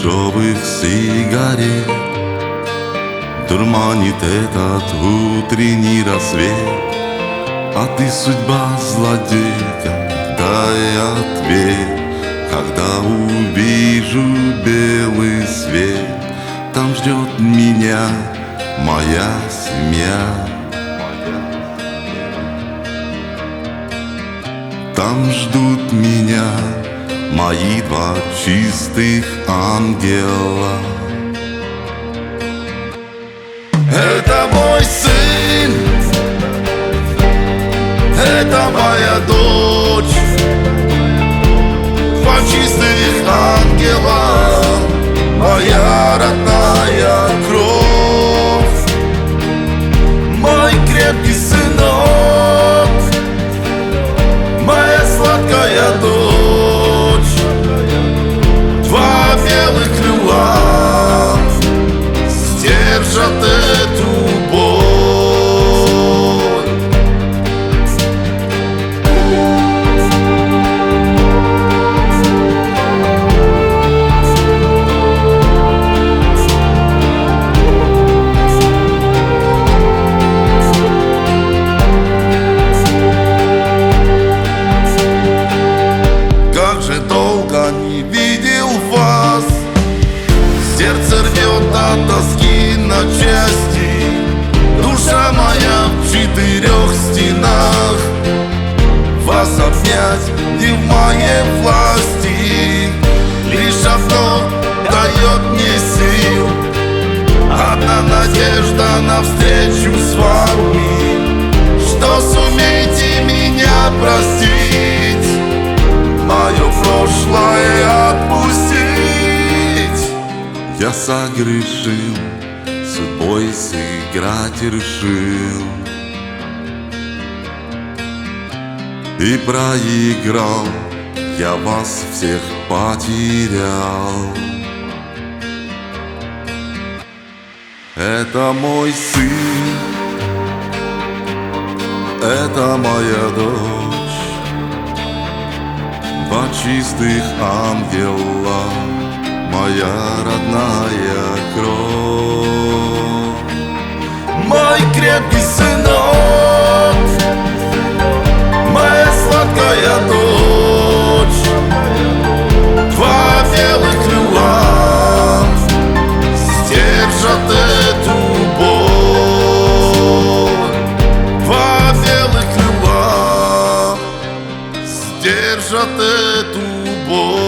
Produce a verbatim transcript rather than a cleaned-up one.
дешевых сигарет дурманит этот утренний рассвет. А ты судьба злодейка, дай ответ. Когда увижу белый свет, там ждет меня моя семья. Там ждут меня мои два чистых ангела. Это мой сын, это моя дочь, два чистых ангела, моя родная кровь, мой крепкий сынок, моя сладкая дочь, два белых крыла сдержат эту боль. Как же долго не видел вас, сердце рвет от тоски на части. Душа моя в четырех стенах, вас обнять не в моей власти. Лишь одно дает мне сил, одна надежда на встречу с вами, что сумеете меня простить, мое прошлое отпустить. Я согрешил, судьбой сыграть решил и проиграл, я вас всех потерял. Это мой сын, это моя дочь, два чистых ангела, моя родная кровь, мой крепкий сынок, моя сладкая дочь, два белых крыла сдержат эту боль, два белых крыла сдержат эту боль.